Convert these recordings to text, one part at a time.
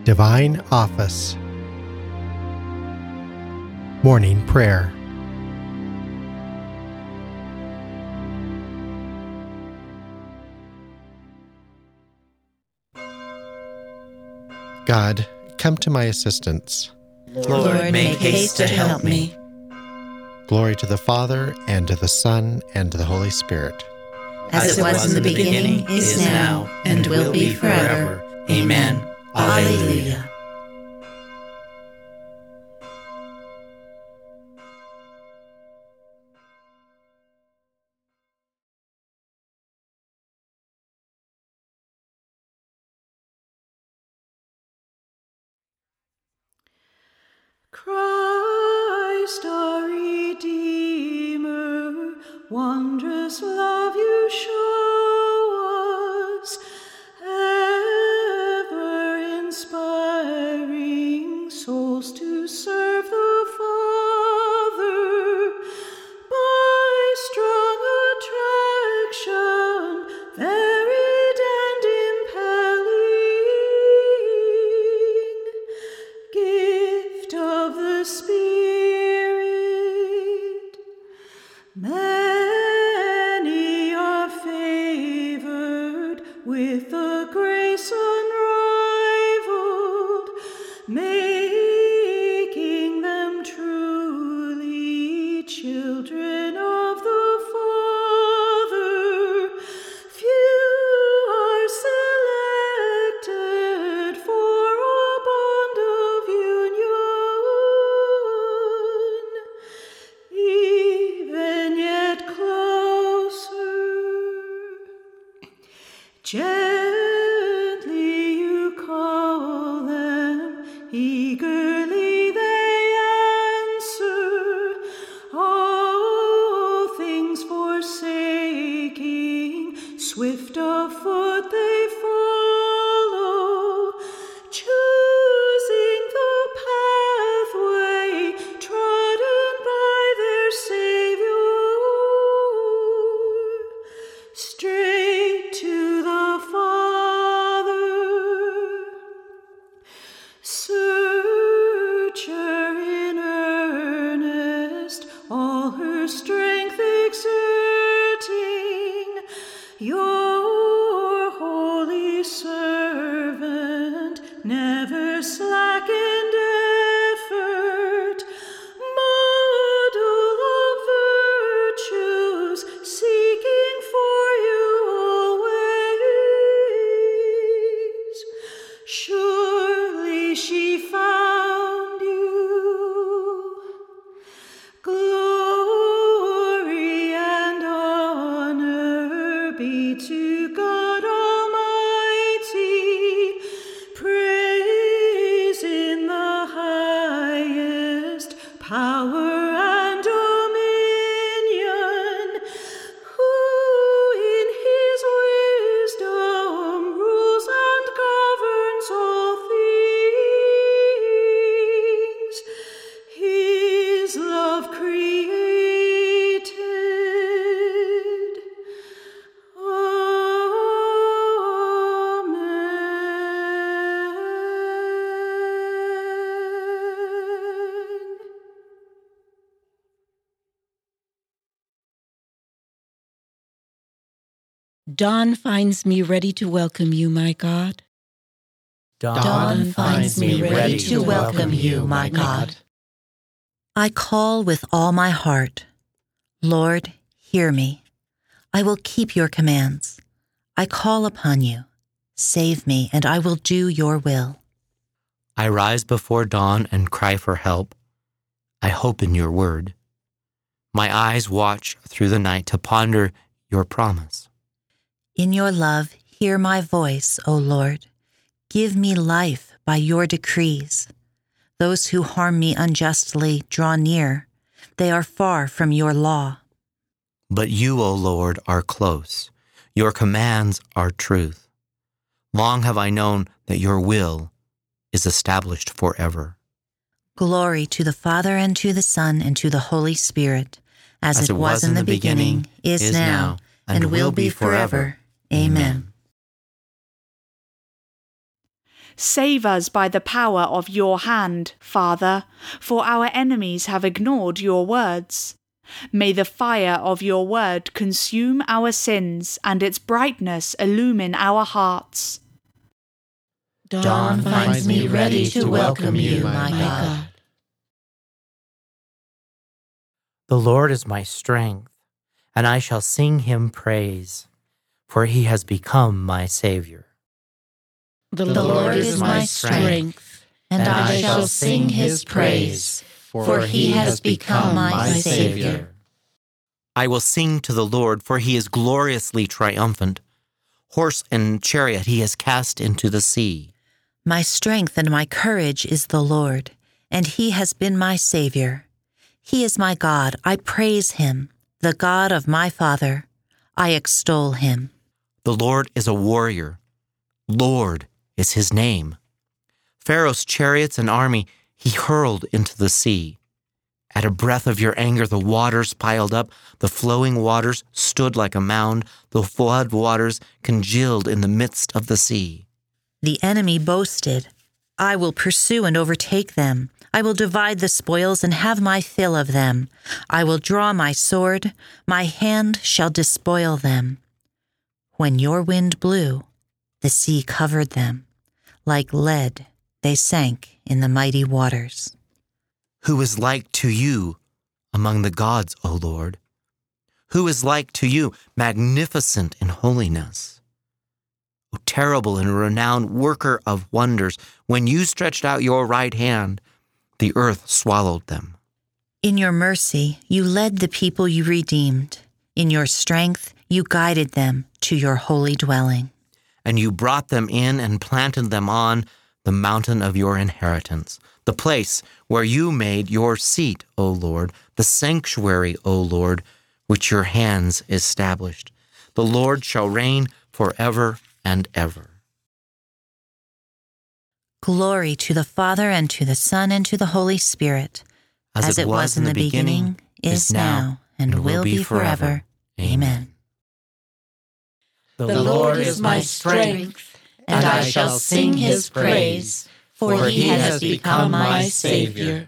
Divine Office. Morning Prayer. God, come to my assistance. Lord, make haste to help me. Glory to the Father, and to the Son, and to the Holy Spirit. As it was in the beginning, is now, and will be forever. Amen. Alleluia. Christ our Redeemer, wondrous love you show us, ever inspiring souls to serve the Father. By strong attraction, varied and impelling, gift of the Spirit, many are favored with the grace unrivaled, making them truly children of the Father. Few are selected for a bond of union, even yet closer. Gently you call them, eagerly they answer, all things forsaking, swift of foot they follow, choosing the pathway trodden by their Savior, straight to the Father. Searcher in earnest, all her strength exerting, your holy servant never slackened effort, model of virtues, seeking for you always. Surely she found you. Glory and honor be to God Almighty. Praise in the highest, power and dominion, who in his wisdom rules and governs all things, his love created. Amen. Dawn finds me ready to welcome you, my God. Dawn finds me ready to welcome you, my God. I call with all my heart. Lord, hear me. I will keep your commands. I call upon you. Save me, and I will do your will. I rise before dawn and cry for help. I hope in your word. My eyes watch through the night to ponder your promise. In your love, hear my voice, O Lord. Give me life by your decrees. Those who harm me unjustly draw near. They are far from your law. But you, O Lord, are close. Your commands are truth. Long have I known that your will is established forever. Glory to the Father, and to the Son, and to the Holy Spirit, as it was in the beginning, is now, and will be forever. Amen. Save us by the power of your hand, Father, for our enemies have ignored your words. May the fire of your word consume our sins and its brightness illumine our hearts. Dawn finds me ready to welcome you, my God. The Lord is my strength, and I shall sing him praise, for he has become my Savior. The Lord is my strength, and I shall sing his praise, for he has become my Savior. I will sing to the Lord, for he is gloriously triumphant. Horse and chariot he has cast into the sea. My strength and my courage is the Lord, and he has been my Savior. He is my God, I praise him, the God of my Father. I extol him. The Lord is a warrior. Lord is his name. Pharaoh's chariots and army he hurled into the sea. At a breath of your anger, the waters piled up. The flowing waters stood like a mound. The flood waters congealed in the midst of the sea. The enemy boasted, I will pursue and overtake them. I will divide the spoils and have my fill of them. I will draw my sword. My hand shall despoil them. When your wind blew, the sea covered them. Like lead, they sank in the mighty waters. Who is like to you among the gods, O Lord? Who is like to you, magnificent in holiness? O terrible and renowned worker of wonders, when you stretched out your right hand, the earth swallowed them. In your mercy, you led the people you redeemed. In your strength, you guided them to your holy dwelling. And you brought them in and planted them on the mountain of your inheritance, the place where you made your seat, O Lord, the sanctuary, O Lord, which your hands established. The Lord shall reign forever and ever. Glory to the Father, and to the Son, and to the Holy Spirit, as it was in the beginning, is now, and will be forever. Amen. The Lord is my strength, and I shall sing his praise, for he has become my Savior.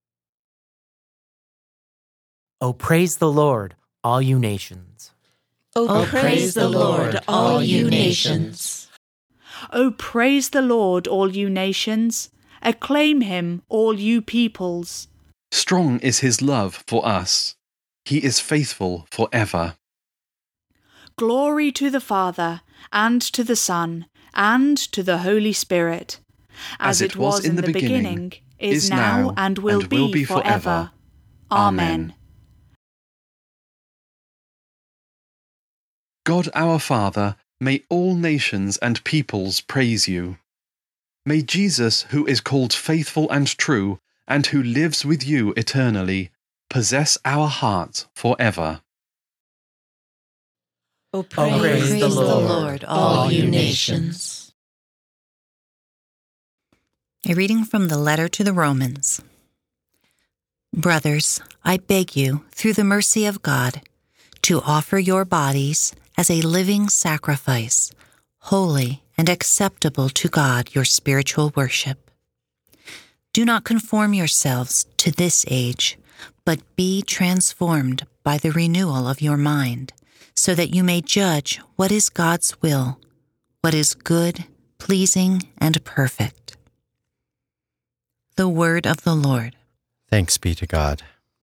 O praise the Lord, all you nations. O praise the Lord, all you nations. O praise the Lord, all you nations. Acclaim him, all you peoples. Strong is his love for us. He is faithful forever. Glory to the Father, and to the Son, and to the Holy Spirit, as it was in the beginning, is now, and will be forever. Amen. God our Father, may all nations and peoples praise you. May Jesus, who is called faithful and true, and who lives with you eternally, possess our hearts forever. O praise the Lord, all you nations. A reading from the letter to the Romans. Brothers, I beg you, through the mercy of God, to offer your bodies as a living sacrifice, holy and acceptable to God, your spiritual worship. Do not conform yourselves to this age, but be transformed by the renewal of your mind, so that you may judge what is God's will, what is good, pleasing, and perfect. The word of the Lord. Thanks be to God.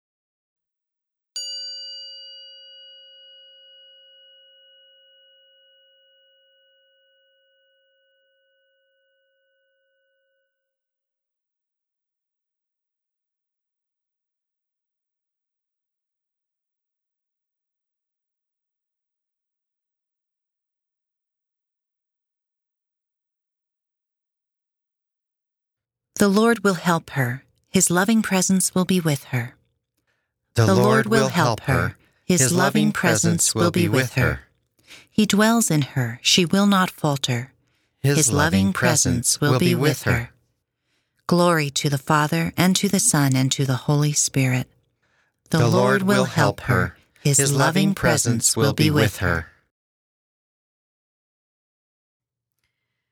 The Lord will help her. His loving presence will be with her. The Lord will help her. His loving presence will be with her. He dwells in her. She will not falter. His loving presence will be with her. Glory to the Father, and to the Son, and to the Holy Spirit. The Lord will help her. His loving presence will be with her.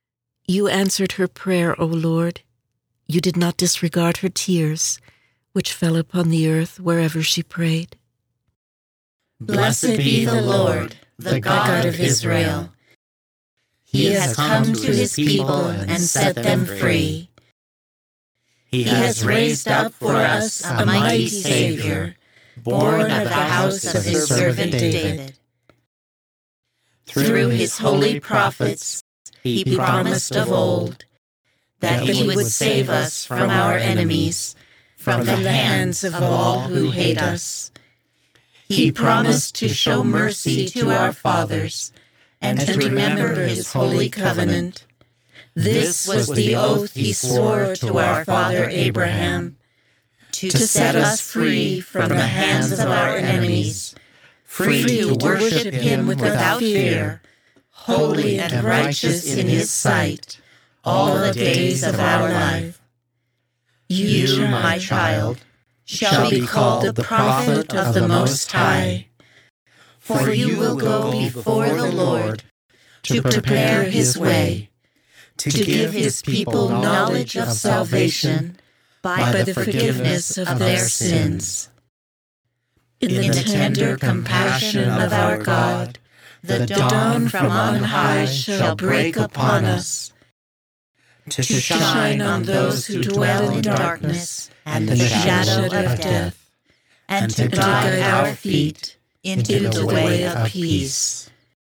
You answered her prayer, O Lord. You did not disregard her tears, which fell upon the earth wherever she prayed. Blessed be the Lord, the God of Israel. He has come to his people and set them free. He has raised up for us a mighty Savior, born of the house of his servant David. Through his holy prophets, he promised of old that he would save us from our enemies, from the hands of all who hate us. He promised to show mercy to our fathers and to remember his holy covenant. This was the oath he swore to our father Abraham, to set us free from the hands of our enemies, free to worship him without fear, holy and righteous in his sight, all the days of our life. You, my child, shall be called the prophet of the Most High, for you will go before the Lord to prepare his way, to give his people knowledge of salvation by the forgiveness of their sins. In the tender compassion of our God, the dawn from on high shall break upon us, to shine on those who dwell in darkness and the shadow of death, and to guide our feet into the way of peace.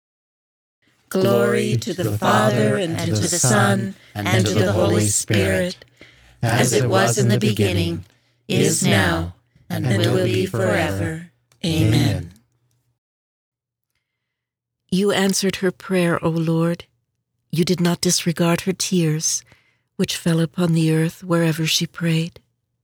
Glory to the Father, and to the Son, and to the Holy Spirit, as it was in the beginning, is now, and will be forever. Amen. You answered her prayer, O Lord. You did not disregard her tears, which fell upon the earth wherever she prayed.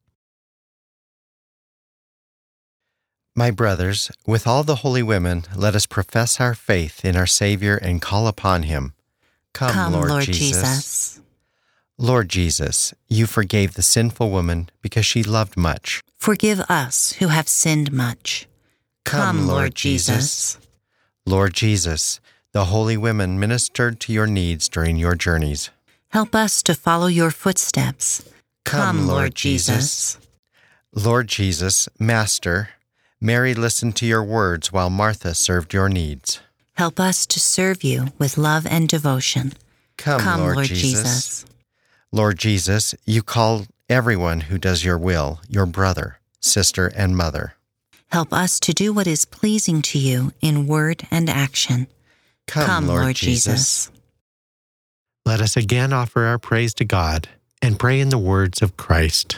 My brothers, with all the holy women, let us profess our faith in our Savior and call upon him. Come, Lord Jesus. Lord Jesus, you forgave the sinful woman because she loved much. Forgive us who have sinned much. Come, Lord Jesus. Lord Jesus, the holy women ministered to your needs during your journeys. Help us to follow your footsteps. Come, Lord Jesus. Lord Jesus, Master, Mary listened to your words while Martha served your needs. Help us to serve you with love and devotion. Come, Lord Jesus. Lord Jesus, you call everyone who does your will your brother, sister, and mother. Help us to do what is pleasing to you in word and action. Come, Lord Jesus. Let us again offer our praise to God and pray in the words of Christ.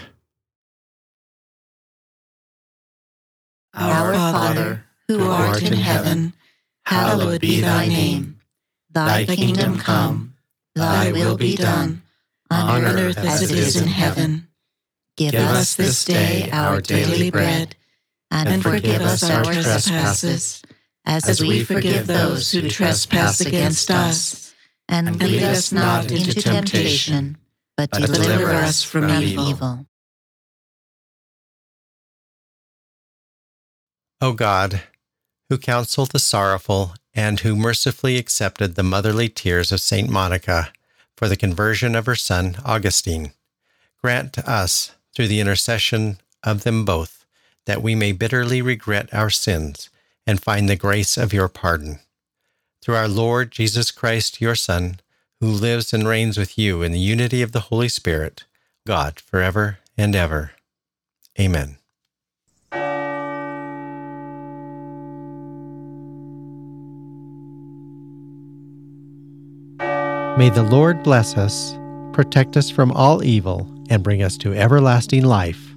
Our Father, who art in heaven, hallowed be thy name. Thy kingdom come, thy will be done, on earth as it is in heaven. Give us this day our daily bread, and forgive us our trespasses, as we forgive those who trespass against us. And lead us not into temptation, but deliver us from evil. O God, who counseled the sorrowful and who mercifully accepted the motherly tears of Saint Monica for the conversion of her son Augustine, grant to us, through the intercession of them both, that we may bitterly regret our sins and find the grace of your pardon. Through our Lord Jesus Christ, your Son, who lives and reigns with you in the unity of the Holy Spirit, God, forever and ever. Amen. May the Lord bless us, protect us from all evil, and bring us to everlasting life.